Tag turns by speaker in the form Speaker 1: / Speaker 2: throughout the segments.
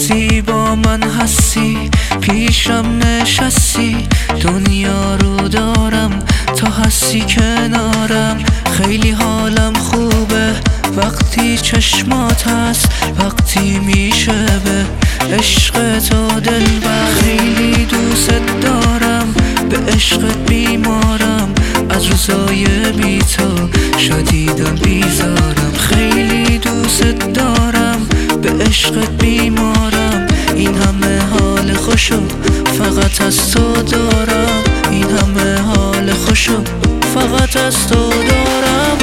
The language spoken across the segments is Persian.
Speaker 1: وقتی با من هستی پیشم نشستی، دنیا رو دارم تا هستی کنارم. خیلی حالم خوبه وقتی چشمات هست، وقتی میشه به عشق تو دلبر. خیلی دوست دارم، به عشقت بیمارم، از روزای بی تو شدیدم بیزارم. خیلی دوست دارم، به عشقت بیمارم، این همه حال خوشو فقط از تو دارم. این همه حال خوشو فقط از تو دارم.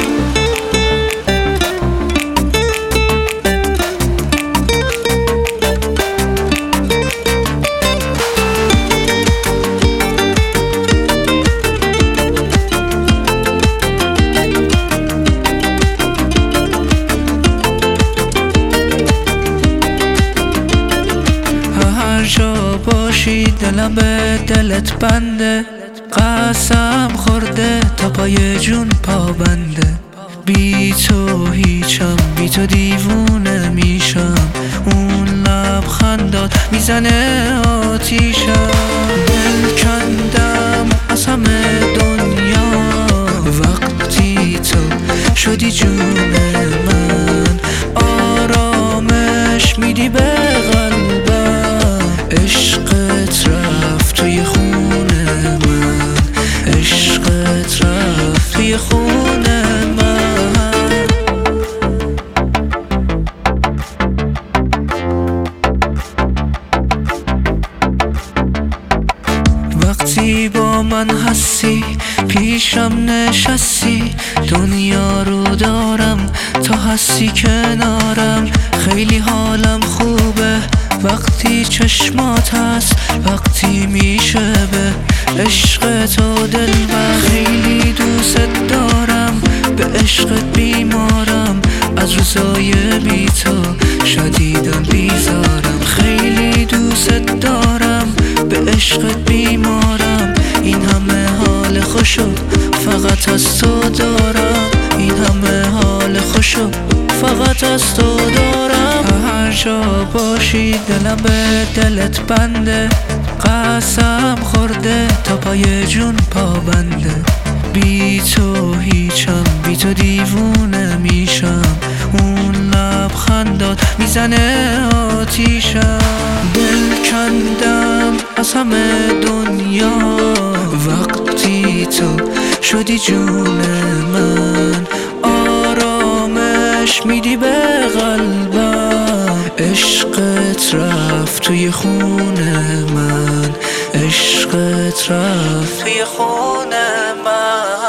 Speaker 1: هر جا باشی دلم به دلت بنده، قسم خورده تا پای جون پابنده. بی تو هیچم، بی تو دیوونه میشم، اون لبخندات میزنه آتیشم. دل کندم از همه دنیا وقتی تو شدی جون من. آرامش میدی به قلبم، عشقت رفت توی خون من، عشقت رفت توی خون من. وقتی با من هستی پیشم نشستی، دنیا رو دارم تا هستی کنارم. خیلی حالم خوبه وقتی چشمات هست، وقتی میشه به عشق تو دلبر. خیلی دوست دارم، به عشقت بیمارم، از روزای بی تو شدیدم بیزارم. خیلی دوست دارم، به عشقت بیمارم، این همه حال خوشو فقط از تو دارم. این همه حال خوشو فقط از تو دارم. هر جا باشی دلم به دلت بنده، قسم خورده تا پای جون پابنده. بی تو هیچم، بی تو دیوونه میشم، اون لبخندات میزنه آتیشم. دل کندم از همه دنیا وقتی تو شدی جون من. آرامش میدی به قلبم، عشقت رفت توی خون من، عشقت رفت توی خون من.